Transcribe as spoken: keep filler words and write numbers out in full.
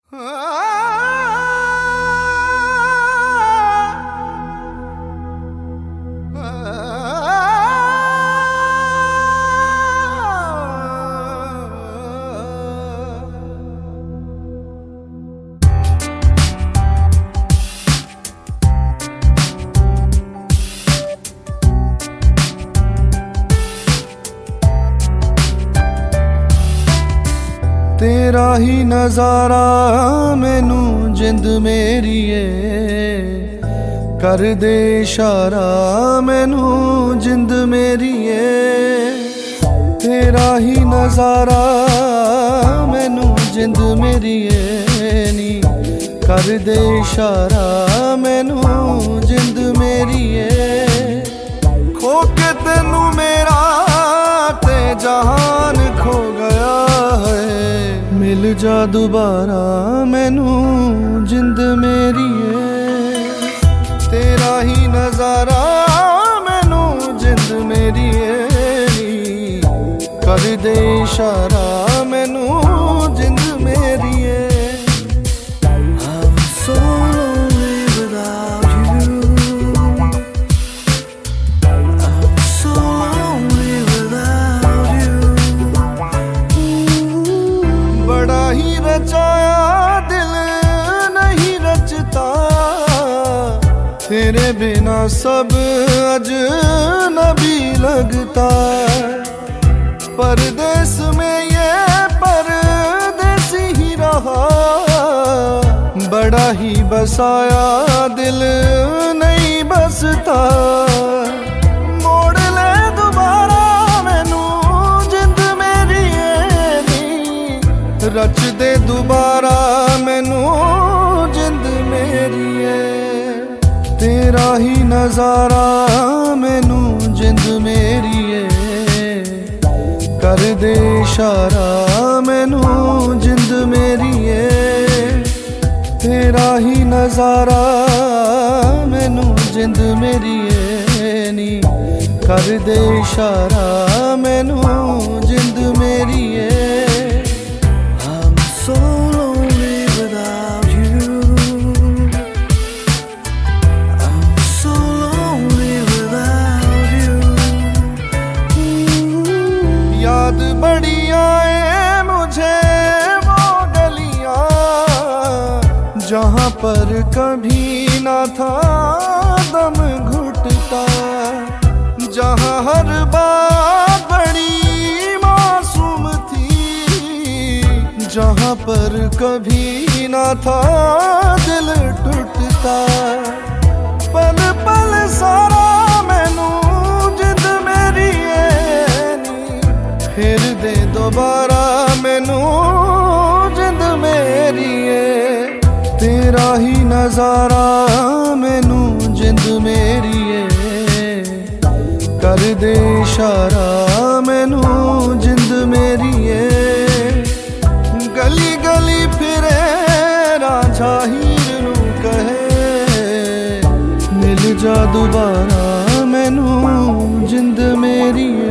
तेरा ही नजारा मैनू जिंद मेरीए कर दे इशारा मैनू जिंद मेरीए। तेरा ही नजारा मैनू जिंद मेरीए नी कर दे इशारा मैनू जिंद मेरीए। खो के तेनू मेरा ते जहान खो गया है, मिल जा दोबारा मैनू जिंद मेरीए। तेरा ही नजारा मैनू जिंद मेरीए कर दे इशारा मैनू जिंद मेरीए। I'm so lonely without you, I'm so lonely without you। बड़ा ही रचाया दिल नहीं रचता, तेरे बिना सब अजनबी लगता। परदेस में ये परदेसी ही रहा, बड़ा ही बसाया दिल नहीं बसता। मोड़ ले दोबारा मैनू जिंद मेरीए नी, रच दे दोबारा मैनू जिंद मेरीए। तेरा ही नजारा मैनू जिंद मेरीए कर दे इशारा मैनू जिंद मेरीए। तेरा ही नजारा मैनू जिंद मेरीए नी कर दे इशारा मैनू जिंद मेरीए। I'm so lonely without you, I'm so lonely without you। याद बड़ी आए मुझे वो गलियां जहाँ पर कभी ना था दम घुटता, जहाँ हर बात बड़ी मासूम थी, जहाँ पर कभी ना था दिल टूटता। पल पल सारा मैनू जिंद मेरीए नी, फिर दे दोबारा मैनू जिंद मेरीए। तेरा ही नजारा मैनू जिंद मेरीए कर दे इशारा मैनू जिंद मेरीए। गली गली फिरे रांझा हीर नू कहे, मिल जा दोबारा मैनू जिंद मेरीए।